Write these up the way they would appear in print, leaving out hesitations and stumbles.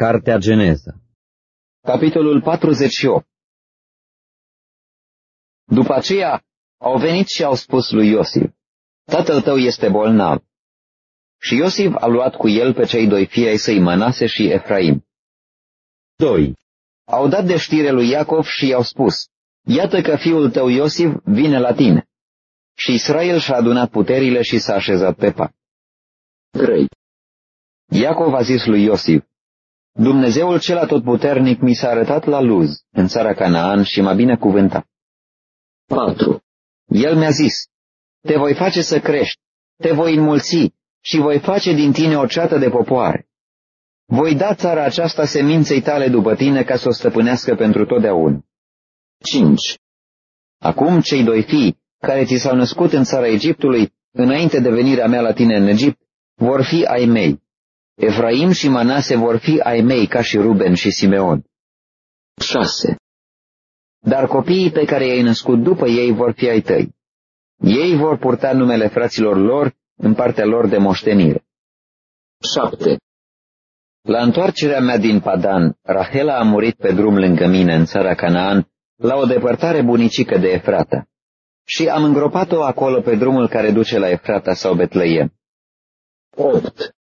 Cartea Geneza, capitolul 48. După aceea au venit și au spus lui Iosif: tatăl tău este bolnav. Și Iosif a luat cu el pe cei doi fii ai săi, Manase și Efraim. 2. Au dat de știre lui Iacov și i-au spus: iată că fiul tău Iosif vine la tine. Și Israel și-a adunat puterile și s-a așezat pe pat. 3. Iacov a zis lui Iosif: Dumnezeul cel atotputernic mi s-a arătat la Luz, în țara Canaan, și m-a binecuvântat. 4. El mi-a zis: te voi face să crești, te voi înmulți și voi face din tine o ceată de popoare. Voi da țara aceasta seminței tale după tine, ca să o stăpânească pentru totdeauna. 5. Acum cei doi fii, care ți s-au născut în țara Egiptului, înainte de venirea mea la tine în Egipt, vor fi ai mei. Efraim și Manase vor fi ai mei, ca și Ruben și Simeon. 6. Dar copiii pe care i-ai născut după ei vor fi ai tăi. Ei vor purta numele fraților lor în partea lor de moștenire. 7. La întoarcerea mea din Padan, Rahela a murit pe drum lângă mine în țara Canaan, la o depărtare bunicică de Efrata. Și am îngropat-o acolo pe drumul care duce la Efrata sau Betleem. 8.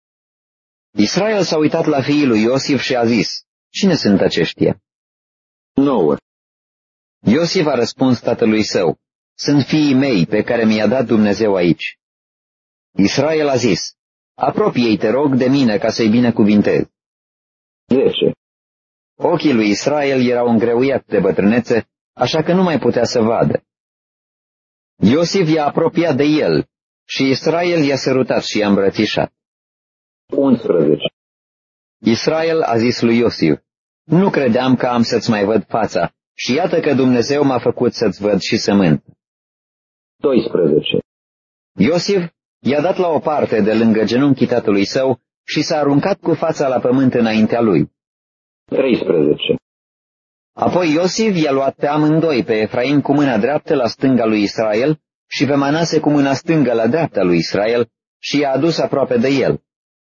Israel s-a uitat la fiii lui Iosif și a zis: cine sunt aceștia? 9. Iosif a răspuns tatălui său: sunt fiii mei pe care mi-a dat Dumnezeu aici. Israel a zis: apropie-i, te rog, de mine ca să-i binecuvintez. 10. Ochii lui Israel erau îngreuiați de bătrânețe, așa că nu mai putea să vadă. Iosif i-a apropiat de el și Israel i-a sărutat și i-a îmbrățișat. 11. Israel a zis lui Iosif: nu credeam că am să-ți mai văd fața și iată că Dumnezeu m-a făcut să-ți văd și sămânță. 12. Iosif i-a dat la o parte de lângă genunchii tatălui său și s-a aruncat cu fața la pământ înaintea lui. 13. Apoi Iosif i-a luat pe amândoi, pe Efraim cu mâna dreaptă la stânga lui Israel și pe Manase cu mâna stângă la dreapta lui Israel și i-a adus aproape de el.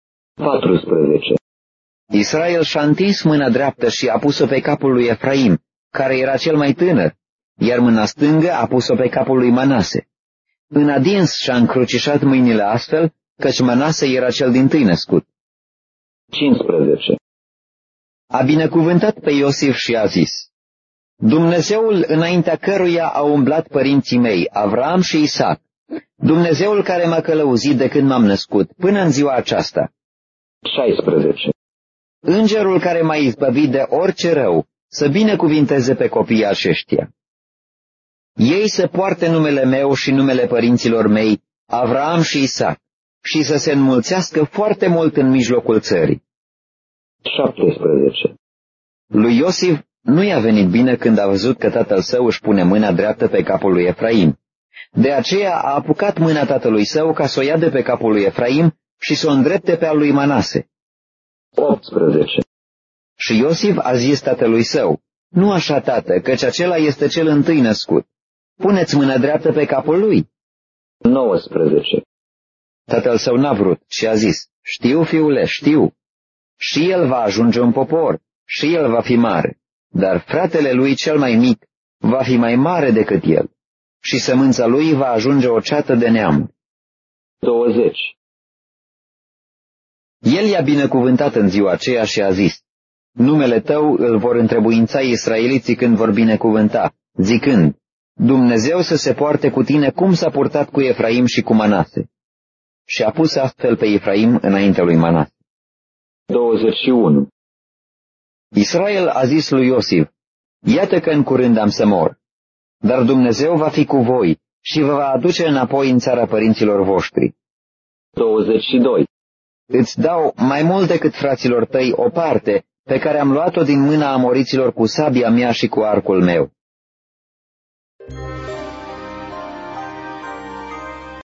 14. Israel și-a întins mâna dreaptă și a pus-o pe capul lui Efraim, care era cel mai tânăr, iar mâna stângă a pus-o pe capul lui Manase. În adins și-a încrucișat mâinile astfel, căci Manase era cel dintâi născut. 15. A binecuvântat pe Iosif și a zis: Dumnezeul înaintea căruia au umblat părinții mei, Avram și Isaac, Dumnezeul care m-a călăuzit de când m-am născut, până în ziua aceasta. 16. Îngerul care m-a izbăvit de orice rău, să binecuvinteze pe copiii aceștia. Ei să poarte numele meu și numele părinților mei, Avram și Isaac, și să se înmulțească foarte mult în mijlocul țării. 17. Lui Iosif nu i-a venit bine când a văzut că tatăl său își pune mâna dreaptă pe capul lui Efraim. De aceea a apucat mâna tatălui său ca să o ia de pe capul lui Efraim și să o îndrepte pe al lui Manase. 18. Și Iosif a zis tatălui său: nu așa, tată, căci acela este cel întâi născut. Puneți mâna dreaptă pe capul lui. 19. Tatăl său n-a vrut și a zis: știu, fiule, știu. Și el va ajunge un popor, și el va fi mare, dar fratele lui cel mai mic va fi mai mare decât el, și sămânța lui va ajunge o ceată de neam. 20. El i-a binecuvântat în ziua aceea și a zis: numele tău îl vor întrebuința israeliții când vor binecuvânta, zicând: Dumnezeu să se poarte cu tine cum s-a purtat cu Efraim și cu Manase. Și a pus astfel pe Efraim înaintea lui Manase. 21. Israel a zis lui Iosif: iată că în curând am să mor, dar Dumnezeu va fi cu voi și vă va aduce înapoi în țara părinților voștri. 22. Îți dau mai mult decât fraților tăi o parte pe care am luat-o din mâna amoriților cu sabia mea și cu arcul meu.